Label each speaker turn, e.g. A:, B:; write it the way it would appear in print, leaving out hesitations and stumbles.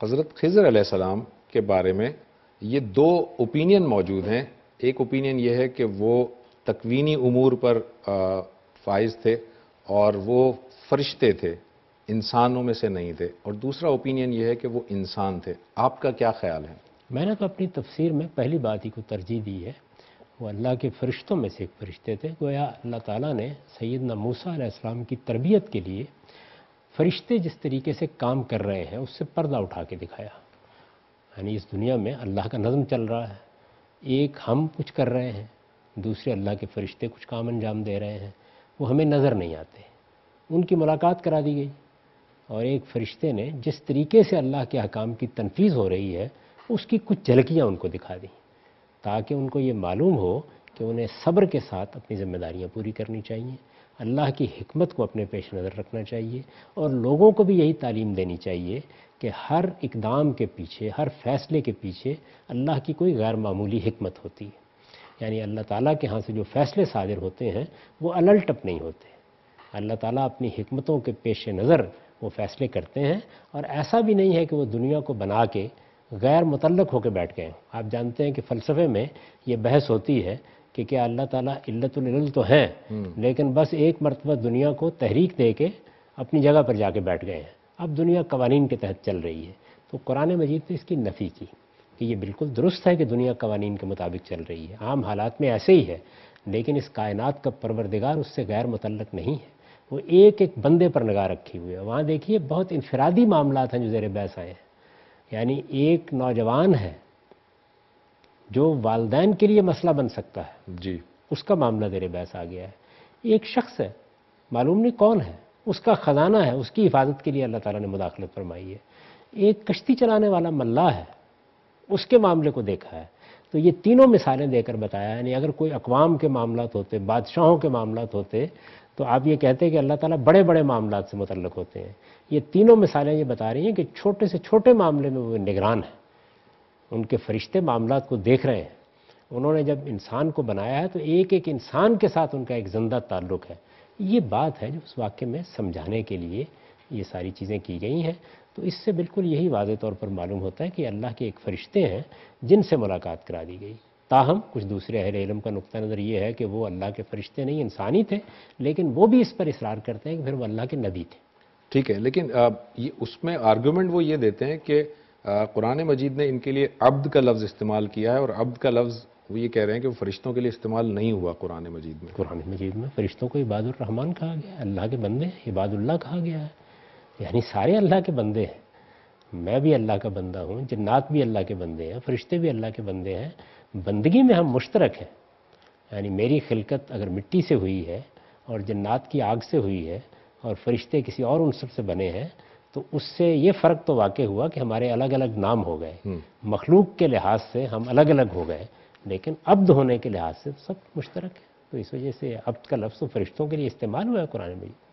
A: حضرت خضر علیہ السلام کے بارے میں یہ دو اوپینین موجود ہیں. ایک اوپینین یہ ہے کہ وہ تکوینی امور پر فائز تھے اور وہ فرشتے تھے، انسانوں میں سے نہیں تھے، اور دوسرا اوپینین یہ ہے کہ وہ انسان تھے. آپ کا کیا خیال ہے؟
B: میں نے تو اپنی تفسیر میں پہلی بات ہی کو ترجیح دی ہے. وہ اللہ کے فرشتوں میں سے ایک فرشتے تھے. گویا اللہ تعالیٰ نے سیدنا موسیٰ علیہ السلام کی تربیت کے لیے فرشتے جس طریقے سے کام کر رہے ہیں اس سے پردہ اٹھا کے دکھایا. یعنی اس دنیا میں اللہ کا نظم چل رہا ہے، ایک ہم کچھ کر رہے ہیں، دوسرے اللہ کے فرشتے کچھ کام انجام دے رہے ہیں، وہ ہمیں نظر نہیں آتے. ان کی ملاقات کرا دی گئی اور ایک فرشتے نے جس طریقے سے اللہ کے احکام کی تنفیذ ہو رہی ہے اس کی کچھ جھلکیاں ان کو دکھا دیں تاکہ ان کو یہ معلوم ہو کہ انہیں صبر کے ساتھ اپنی ذمہ داریاں پوری کرنی چاہیے، اللہ کی حکمت کو اپنے پیش نظر رکھنا چاہیے، اور لوگوں کو بھی یہی تعلیم دینی چاہیے کہ ہر اقدام کے پیچھے، ہر فیصلے کے پیچھے اللہ کی کوئی غیر معمولی حکمت ہوتی ہے. یعنی اللہ تعالیٰ کے ہاں سے جو فیصلے صادر ہوتے ہیں وہ الٹپ نہیں ہوتے. اللہ تعالیٰ اپنی حکمتوں کے پیش نظر وہ فیصلے کرتے ہیں، اور ایسا بھی نہیں ہے کہ وہ دنیا کو بنا کے غیر متعلق ہو کے بیٹھ گئے. آپ جانتے ہیں کہ فلسفے میں یہ بحث ہوتی ہے کہ کیا اللہ تعالیٰ علت العلل تو ہیں لیکن بس ایک مرتبہ دنیا کو تحریک دے کے اپنی جگہ پر جا کے بیٹھ گئے ہیں، اب دنیا قوانین کے تحت چل رہی ہے. تو قرآن مجید نے اس کی نفی کی کہ یہ بالکل درست ہے کہ دنیا قوانین کے مطابق چل رہی ہے، عام حالات میں ایسے ہی ہے، لیکن اس کائنات کا پروردگار اس سے غیر متعلق نہیں ہے، وہ ایک ایک بندے پر نگاہ رکھی ہوئی ہے. وہاں دیکھیے بہت انفرادی معاملات ہیں جو زیر بحث آئے ہیں. یعنی ایک نوجوان ہے جو والدین کے لیے مسئلہ بن سکتا ہے،
A: جی،
B: اس کا معاملہ زیر بحث آ گیا ہے. ایک شخص ہے، معلوم نہیں کون ہے، اس کا خزانہ ہے، اس کی حفاظت کے لیے اللہ تعالیٰ نے مداخلت فرمائی ہے. ایک کشتی چلانے والا ملاح ہے، اس کے معاملے کو دیکھا ہے. تو یہ تینوں مثالیں دے کر بتایا. یعنی اگر کوئی اقوام کے معاملات ہوتے، بادشاہوں کے معاملات ہوتے، تو آپ یہ کہتے ہیں کہ اللہ تعالیٰ بڑے بڑے معاملات سے متعلق ہوتے ہیں. یہ تینوں مثالیں یہ بتا رہی ہیں کہ چھوٹے سے چھوٹے معاملے میں وہ نگران ہیں، ان کے فرشتے معاملات کو دیکھ رہے ہیں. انہوں نے جب انسان کو بنایا ہے تو ایک ایک انسان کے ساتھ ان کا ایک زندہ تعلق ہے. یہ بات ہے جو اس واقعے میں سمجھانے کے لیے یہ ساری چیزیں کی گئی ہیں. تو اس سے بالکل یہی واضح طور پر معلوم ہوتا ہے کہ اللہ کے ایک فرشتے ہیں جن سے ملاقات کرا دی گئی. تاہم کچھ دوسرے اہل علم کا نقطہ نظر یہ ہے کہ وہ اللہ کے فرشتے نہیں، انسانی تھے، لیکن وہ بھی اس پر اصرار کرتے ہیں کہ پھر وہ اللہ کے نبی تھے.
A: ٹھیک ہے، لیکن یہ اس میں آرگومنٹ وہ یہ دیتے ہیں کہ قرآن مجید نے ان کے لیے عبد کا لفظ استعمال کیا ہے، اور عبد کا لفظ وہ یہ کہہ رہے ہیں کہ وہ فرشتوں کے لیے استعمال نہیں ہوا قرآن مجید میں.
B: قرآن مجید میں فرشتوں کو عباد الرحمن کہا گیا ہے، اللہ کے بندے، عباد اللہ کہا گیا ہے. یعنی سارے اللہ کے بندے ہیں. میں بھی اللہ کا بندہ ہوں، جنات بھی اللہ کے بندے ہیں، فرشتے بھی اللہ کے بندے ہیں. بندگی میں ہم مشترک ہیں. یعنی میری خلقت اگر مٹی سے ہوئی ہے اور جنات کی آگ سے ہوئی ہے اور فرشتے کسی اور عنصر سے بنے ہیں، تو اس سے یہ فرق تو واقع ہوا کہ ہمارے الگ الگ نام ہو گئے. مخلوق کے لحاظ سے ہم الگ الگ ہو گئے، لیکن عبد ہونے کے لحاظ سے سب مشترک ہے. تو اس وجہ سے عبد کا لفظ فرشتوں کے لیے استعمال ہوا ہے قرآن میں.